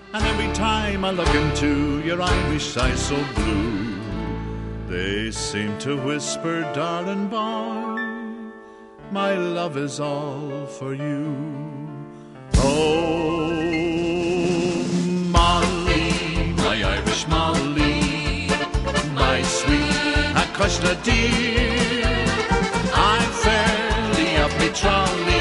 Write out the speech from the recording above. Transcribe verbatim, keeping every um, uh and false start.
And every time I look into your Irish eyes so blue, they seem to whisper, darling boy, my love is all for you. Oh, Molly, my Irish Molly, my sweet Acushla dear, I'm fairly up me trolley.